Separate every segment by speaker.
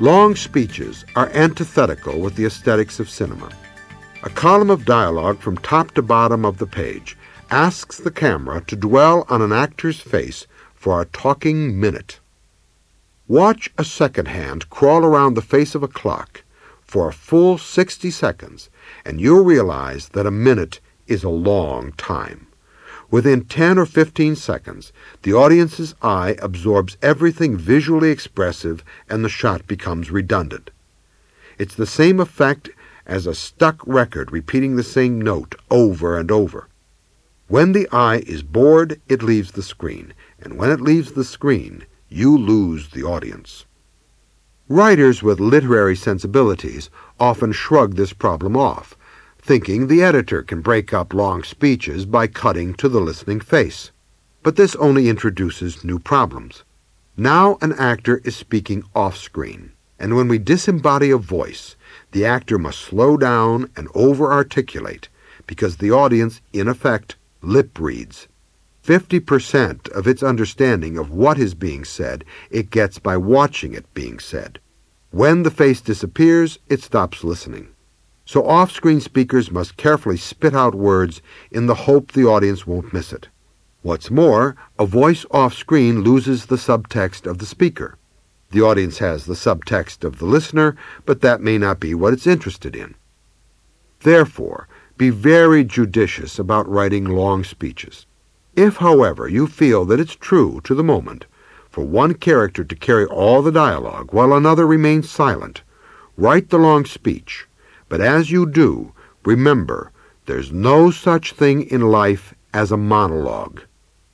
Speaker 1: Long speeches are antithetical with the aesthetics of cinema. A column of dialogue from top to bottom of the page asks the camera to dwell on an actor's face for a talking minute. Watch a second hand crawl around the face of a clock for a full 60 seconds, and you'll realize that a minute is a long time. Within 10 or 15 seconds, the audience's eye absorbs everything visually expressive and the shot becomes redundant. It's the same effect as a stuck record repeating the same note over and over. When the eye is bored, it leaves the screen, and when it leaves the screen, you lose the audience. Writers with literary sensibilities often shrug this problem off, thinking the editor can break up long speeches by cutting to the listening face. But this only introduces new problems. Now an actor is speaking off-screen, and when we disembody a voice, the actor must slow down and over-articulate, because the audience, in effect, lip-reads. 50% of its understanding of what is being said it gets by watching it being said. When the face disappears, it stops listening. So off-screen speakers must carefully spit out words in the hope the audience won't miss it. What's more, a voice off-screen loses the subtext of the speaker. The audience has the subtext of the listener, but that may not be what it's interested in. Therefore, be very judicious about writing long speeches. If, however, you feel that it's true to the moment for one character to carry all the dialogue while another remains silent, write the long speech. But as you do, remember, there's no such thing in life as a monologue.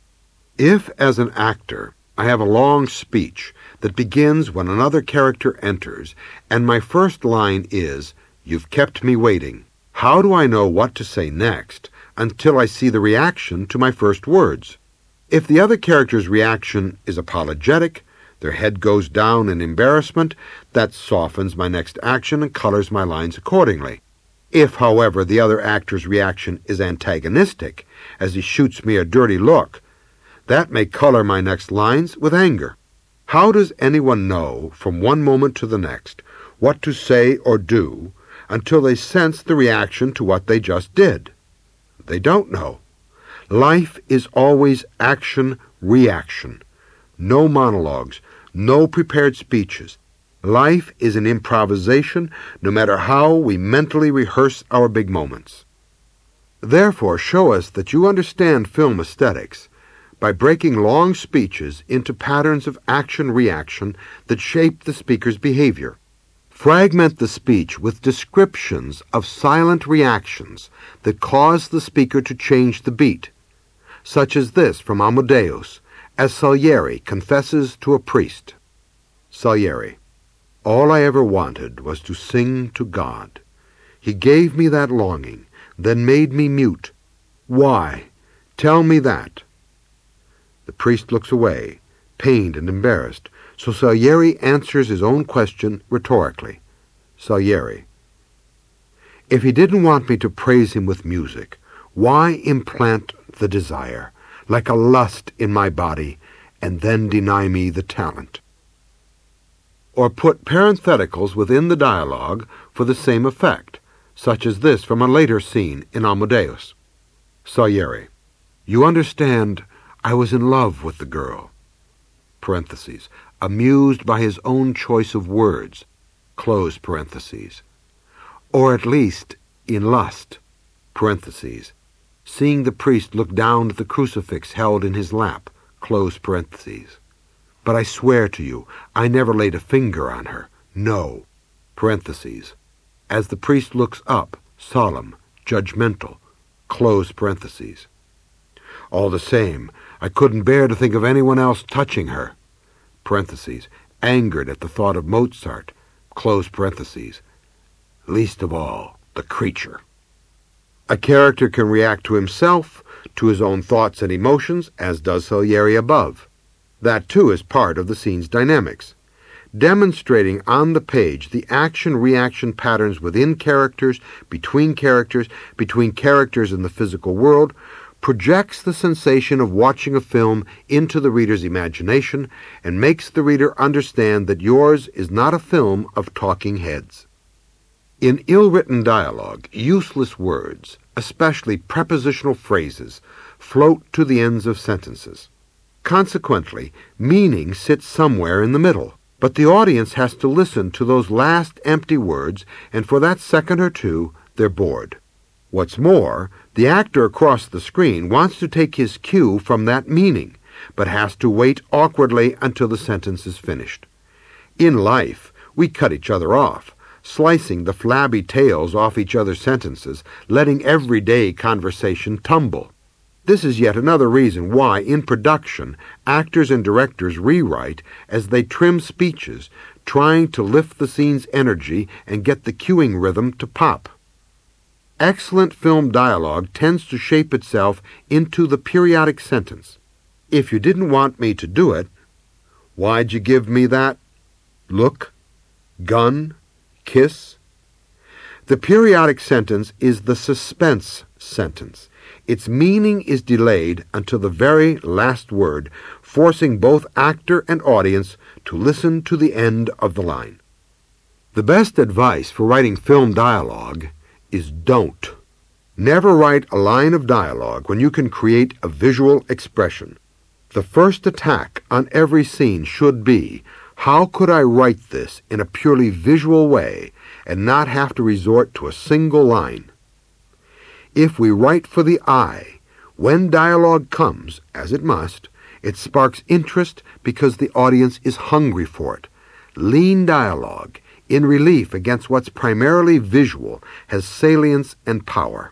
Speaker 1: If, as an actor, I have a long speech that begins when another character enters, and my first line is, "You've kept me waiting," how do I know what to say next until I see the reaction to my first words? If the other character's reaction is apologetic, their head goes down in embarrassment, that softens my next action and colors my lines accordingly. If, however, the other actor's reaction is antagonistic, as he shoots me a dirty look, that may color my next lines with anger. How does anyone know, from one moment to the next, what to say or do until they sense the reaction to what they just did? They don't know. Life is always action-reaction. No monologues, no prepared speeches. Life is an improvisation, no matter how we mentally rehearse our big moments. Therefore, show us that you understand film aesthetics by breaking long speeches into patterns of action-reaction that shape the speaker's behavior. Fragment the speech with descriptions of silent reactions that cause the speaker to change the beat, such as this from Amadeus, as Salieri confesses to a priest. Salieri: "All I ever wanted was to sing to God. He gave me that longing, then made me mute. Why? Tell me that." The priest looks away, pained and embarrassed, so Salieri answers his own question rhetorically. Salieri: "If he didn't want me to praise him with music, why implant the desire, like a lust in my body, and then deny me the talent?" Or put parentheticals within the dialogue for the same effect, such as this from a later scene in Amadeus. Salieri: "You understand, I was in love with the girl," parentheses, amused by his own choice of words, close parentheses, "or at least in lust," parentheses, seeing the priest look down at the crucifix held in his lap, close parentheses. "But I swear to you, I never laid a finger on her. No," parentheses, as the priest looks up, solemn, judgmental, close parentheses. "All the same, I couldn't bear to think of anyone else touching her," parentheses, angered at the thought of Mozart, close parentheses, "least of all, the creature." A character can react to himself, to his own thoughts and emotions, as does Salieri above. That, too, is part of the scene's dynamics. Demonstrating on the page the action-reaction patterns within characters, between characters in the physical world, projects the sensation of watching a film into the reader's imagination and makes the reader understand that yours is not a film of talking heads. In ill-written dialogue, useless words, especially prepositional phrases, float to the ends of sentences. Consequently, meaning sits somewhere in the middle, but the audience has to listen to those last empty words, and for that second or two, they're bored. What's more, the actor across the screen wants to take his cue from that meaning, but has to wait awkwardly until the sentence is finished. In life, we cut each other off, slicing the flabby tails off each other's sentences, letting everyday conversation tumble. This is yet another reason why, in production, actors and directors rewrite as they trim speeches, trying to lift the scene's energy and get the cueing rhythm to pop. Excellent film dialogue tends to shape itself into the periodic sentence. If you didn't want me to do it, why'd you give me that look, gun, kiss? The periodic sentence is the suspense sentence. Its meaning is delayed until the very last word, forcing both actor and audience to listen to the end of the line. The best advice for writing film dialogue is don't. Never write a line of dialogue when you can create a visual expression. The first attack on every scene should be, how could I write this in a purely visual way and not have to resort to a single line? If we write for the eye, when dialogue comes, as it must, it sparks interest because the audience is hungry for it. Lean dialogue, in relief against what's primarily visual, has salience and power.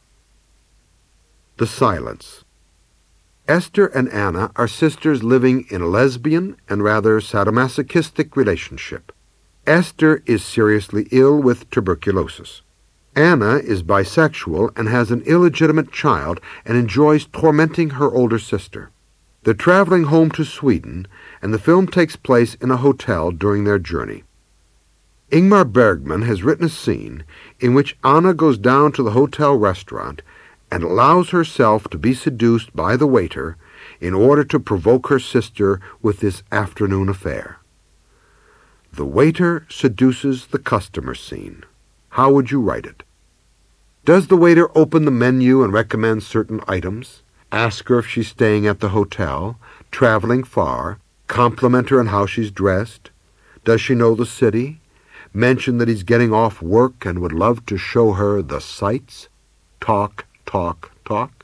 Speaker 1: The silence. Esther and Anna are sisters living in a lesbian and rather sadomasochistic relationship. Esther is seriously ill with tuberculosis. Anna is bisexual and has an illegitimate child and enjoys tormenting her older sister. They're traveling home to Sweden, and the film takes place in a hotel during their journey. Ingmar Bergman has written a scene in which Anna goes down to the hotel restaurant and allows herself to be seduced by the waiter in order to provoke her sister with this afternoon affair. The waiter seduces the customer scene. How would you write it? Does the waiter open the menu and recommend certain items? Ask her if she's staying at the hotel, traveling far, compliment her on how she's dressed? Does she know the city? Mention that he's getting off work and would love to show her the sights? Talk, talk, talk?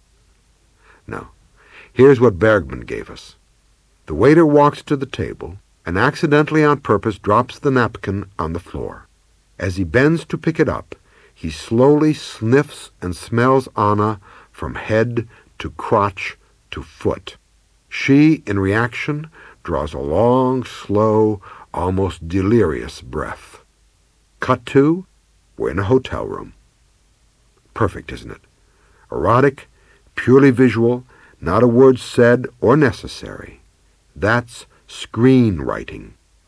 Speaker 1: No. Here's what Bergman gave us. The waiter walks to the table and accidentally on purpose drops the napkin on the floor. As he bends to pick it up, he slowly sniffs and smells Anna from head to crotch to foot. She, in reaction, draws a long, slow, almost delirious breath. Cut to, we're in a hotel room. Perfect, isn't it? Erotic, purely visual, not a word said or necessary. That's screenwriting.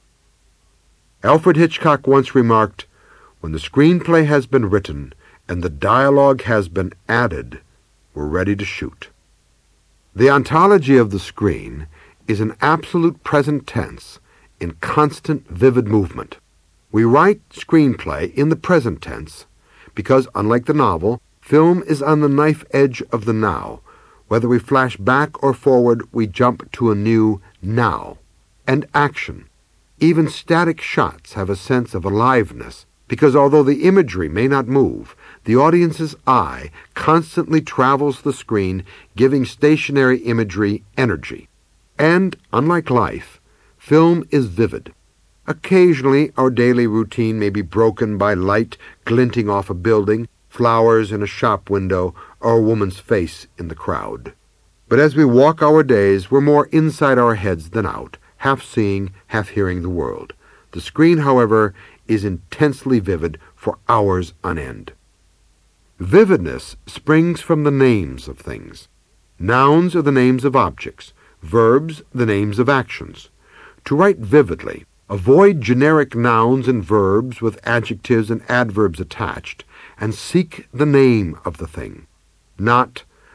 Speaker 1: Alfred Hitchcock once remarked, "When the screenplay has been written and the dialogue has been added, we're ready to shoot." The ontology of the screen is an absolute present tense in constant, vivid movement. We write screenplay in the present tense because, unlike the novel, film is on the knife edge of the now. Whether we flash back or forward, we jump to a new now. And action. Even static shots have a sense of aliveness because although the imagery may not move, the audience's eye constantly travels the screen, giving stationary imagery energy. And, unlike life, film is vivid. Occasionally, our daily routine may be broken by light glinting off a building, flowers in a shop window, or a woman's face in the crowd. But as we walk our days, we're more inside our heads than out, half seeing, half hearing the world. The screen, however, is intensely vivid for hours on end. Vividness springs from the names of things. Nouns are the names of objects, verbs the names of actions. To write vividly, avoid generic nouns and verbs with adjectives and adverbs attached, and seek the name of the thing. Not,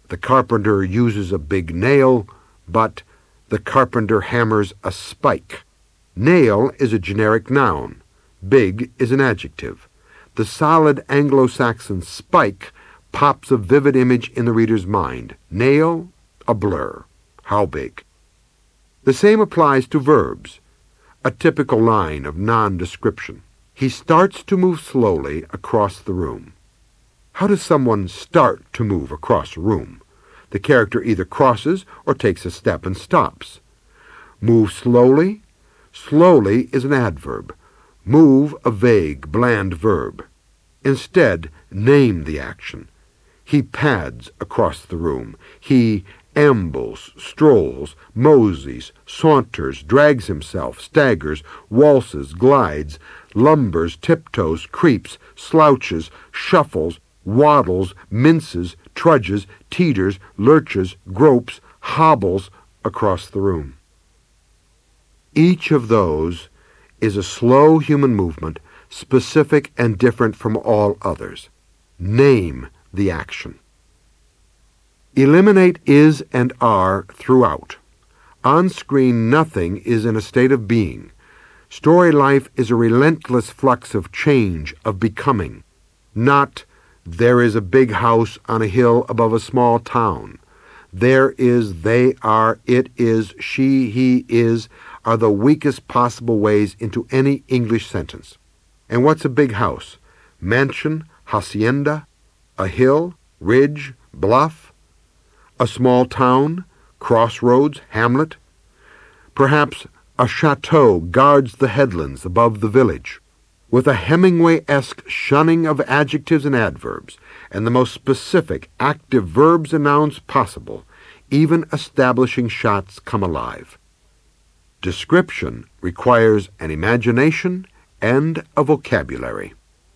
Speaker 1: The carpenter uses a big nail, but the carpenter hammers a spike. Nail is a generic noun. Big is an adjective. The solid Anglo-Saxon spike pops a vivid image in the reader's mind. Nail, a blur. How big? The same applies to verbs. A typical line of non-description. He starts to move slowly across the room. How does someone start to move across a room? The character either crosses or takes a step and stops. Move slowly? Slowly is an adverb. Move a vague, bland verb. Instead, name the action. He pads across the room. He ambles, strolls, moseys, saunters, drags himself, staggers, waltzes, glides, lumbers, tiptoes, creeps, slouches, shuffles, waddles, minces, trudges, teeters, lurches, gropes, hobbles across the room. Each of those is a slow human movement, specific and different from all others. Name the action. Eliminate is and are throughout. On screen, nothing is in a state of being. Story life is a relentless flux of change, of becoming. Not, there is a big house on a hill above a small town. There is, they are, it is, she, he is, are the weakest possible ways into any English sentence. And what's a big house? Mansion, hacienda, a hill, ridge, bluff, a small town, crossroads, hamlet. Perhaps a chateau guards the headlands above the village. With a Hemingway-esque shunning of adjectives and adverbs, and the most specific active verbs and nouns possible, even establishing shots come alive. Description requires an imagination and a vocabulary.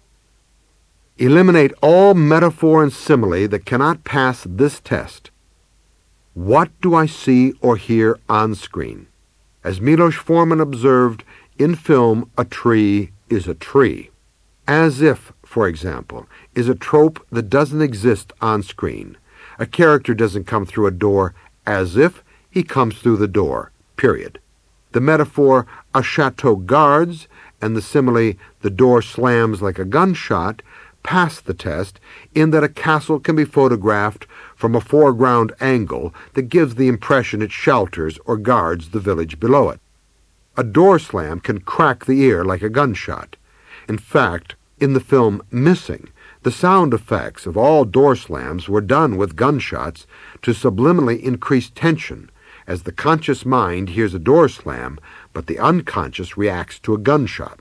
Speaker 1: Eliminate all metaphor and simile that cannot pass this test. What do I see or hear on screen? As Milos Forman observed, in film, a tree is a tree. As if, for example, is a trope that doesn't exist on screen. A character doesn't come through a door as if he comes through the door, period. The metaphor, a chateau guards, and the simile, the door slams like a gunshot, pass the test in that a castle can be photographed from a foreground angle that gives the impression it shelters or guards the village below it. A door slam can crack the ear like a gunshot. In fact, in the film Missing, the sound effects of all door slams were done with gunshots to subliminally increase tension, as the conscious mind hears a door slam, but the unconscious reacts to a gunshot.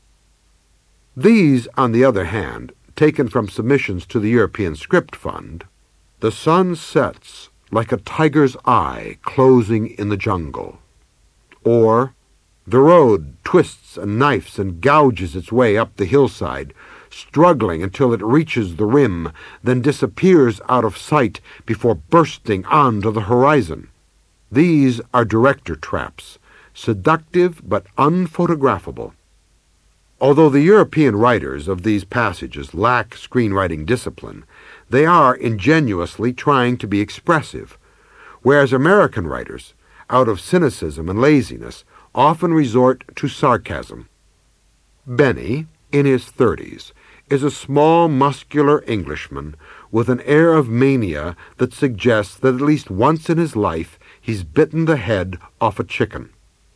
Speaker 1: These, on the other hand, taken from submissions to the European Script Fund, the sun sets like a tiger's eye closing in the jungle. Or, the road twists and knifes and gouges its way up the hillside, struggling until it reaches the rim, then disappears out of sight before bursting onto the horizon. These are director traps, seductive but unphotographable. Although the European writers of these passages lack screenwriting discipline, they are ingenuously trying to be expressive, whereas American writers, out of cynicism and laziness, often resort to sarcasm. Benny, in his 30s, is a small, muscular Englishman with an air of mania that suggests that at least once in his life he's bitten the head off a chicken.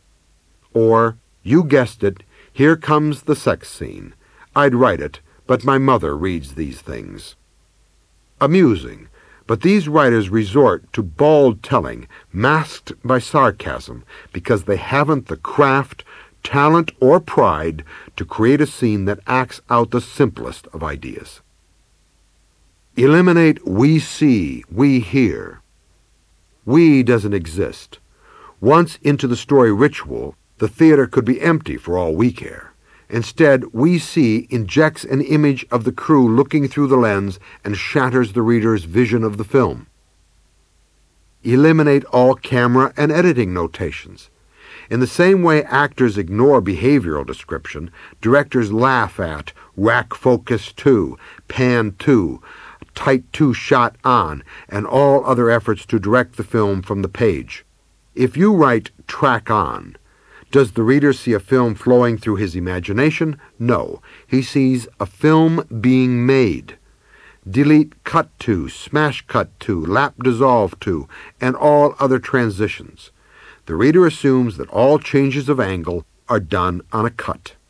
Speaker 1: Or, you guessed it, here comes the sex scene. I'd write it, but my mother reads these things. Amusing, but these writers resort to bald telling, masked by sarcasm, because they haven't the craft, talent, or pride to create a scene that acts out the simplest of ideas. Eliminate we see, we hear. We doesn't exist. Once into the story ritual, the theater could be empty for all we care. Instead, we see injects an image of the crew looking through the lens and shatters the reader's vision of the film. Eliminate all camera and editing notations. In the same way actors ignore behavioral description, directors laugh at rack focus to, pan to, tight to shot on, and all other efforts to direct the film from the page. If you write track on, does the reader see a film flowing through his imagination? No. He sees a film being made. Delete cut to, smash cut to, lap dissolve to, and all other transitions. The reader assumes that all changes of angle are done on a cut.